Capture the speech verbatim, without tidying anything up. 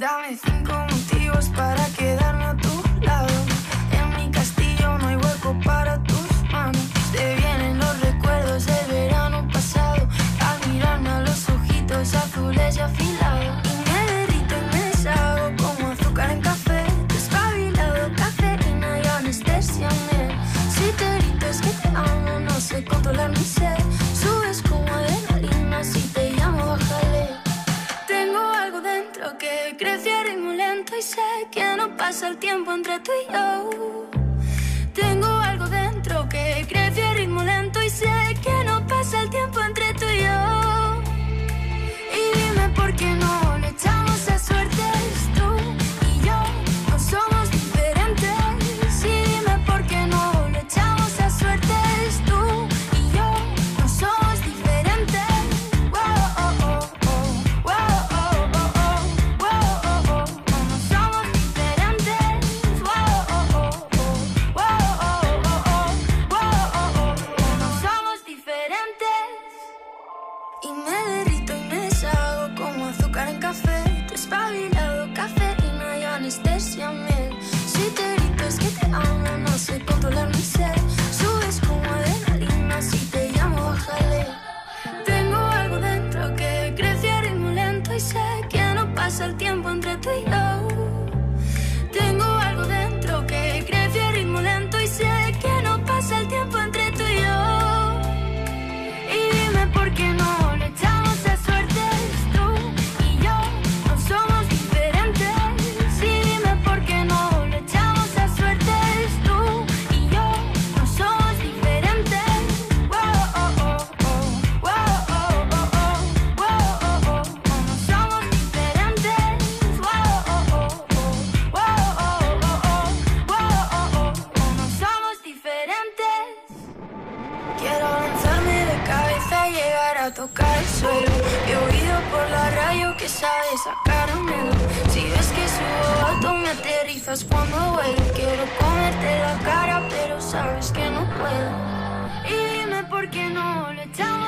Dame cinco motivos para quedarme a tu lado. En mi castillo no hay hueco para tus manos. Te vienen los recuerdos del verano pasado al mirarme a los ojitos azules y afilados. Y me derrito y me deshago como azúcar en café. Despabilado, cafeína y anestesia en él. Si te grito es que te amo, no sé controlar mi sed. Subes como adrenalina, si te llamo bájale. Tengo algo dentro que crece a ritmo lento y sé que no pasa el tiempo entre tú y yo. Tengo algo dentro que crece a ritmo lento y sé que no pasa el tiempo entre tú y yo. Y dime por qué no le echamos a suerte, tú y yo no somos diferentes. Y dime por qué no le echamos a suerte, tú y yo no somos diferentes. Wow, oh, oh, oh. Wow, oh, oh, oh. Wow, oh, oh, oh. No somos diferentes. Wow, oh, oh, oh. Wow, oh, oh, oh. Wow, oh, oh, oh. No somos diferentes. Y me derrito y me deshago como azúcar en café. Despabilado, cafeína y anestesia en miel. Si te grito es que te amo, no sé controlar mi sed. Subes como adrenalina, si te llamo bájale. Tengo algo dentro que crece a ritmo lento y sé que no pasa el tiempo entre tú y yo. Tengo algo dentro que crece a ritmo lento y sé que no pasa el tiempo entre tú y yo. Y dime por qué no le echamos a suerte, tú y yo no somos diferentes. Y dime por qué no le echamos a suerte, tú y yo no somos diferentes. Wow, oh, oh, oh. Wow, oh, oh, oh. Wow, oh, oh, oh. No somos diferentes. Wow, oh, oh, oh. Wow, oh, oh, oh. Wow, oh, oh, oh. No somos diferentes. Quiero lanzarme de cabeza y llegar a tocar el suelo. He oído por la radio que sabes sacar un miedo. Si ves que subo alto me aterrizas cuando vuelo. Quiero comerte la cara pero sabes que no puedo. Y dime por qué no le echamos